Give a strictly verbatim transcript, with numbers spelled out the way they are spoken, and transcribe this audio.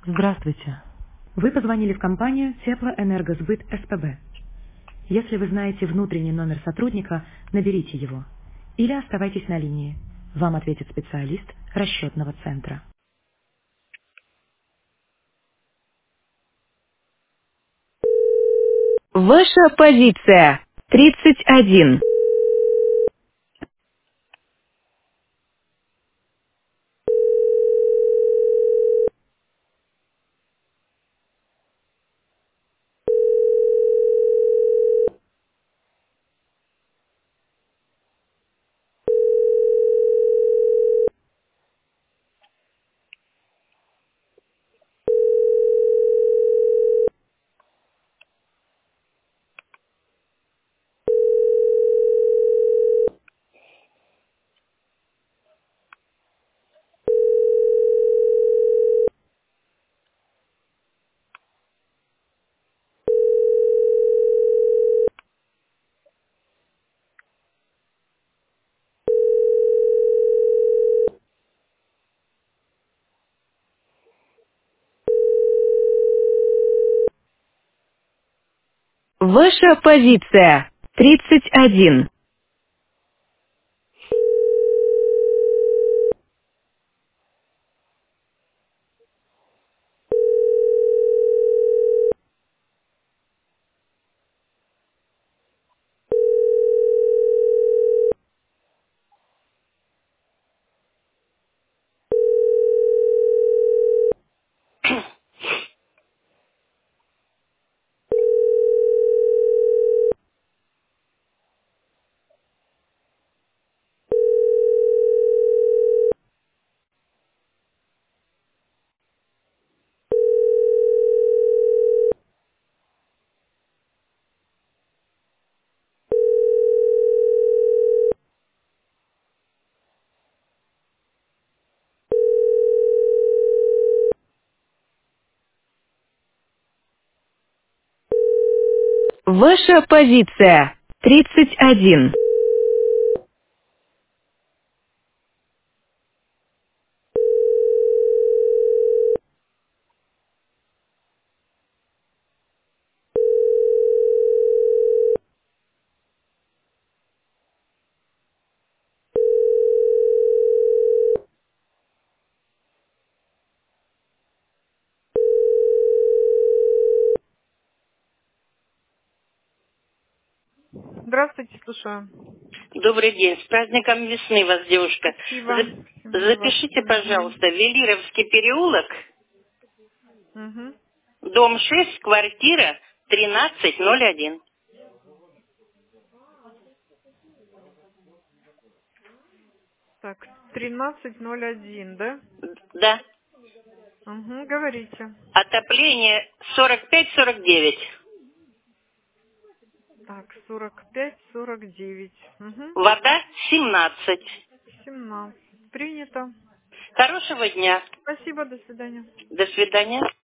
Здравствуйте. Вы позвонили в компанию Теплоэнергосбыт СПБ. Если вы знаете внутренний номер сотрудника, наберите его. Или оставайтесь на линии. Вам ответит специалист расчетного центра. Ваша позиция тридцать один. Ваша позиция тридцать один. Ваша позиция тридцать один. Здравствуйте, слушаю. Добрый день. С праздником весны вас, девушка. Спасибо. За- Всем для вас. Запишите, Угу. пожалуйста, Велировский переулок, Угу. дом шесть, квартира тринадцать ноль один. Так, тринадцать ноль один, да? Да. Угу, говорите. Отопление сорок пять сорок девять. Так, сорок пять сорок девять. Угу. Вода семнадцать. семнадцать. Принято. Хорошего дня. Спасибо, до свидания. До свидания.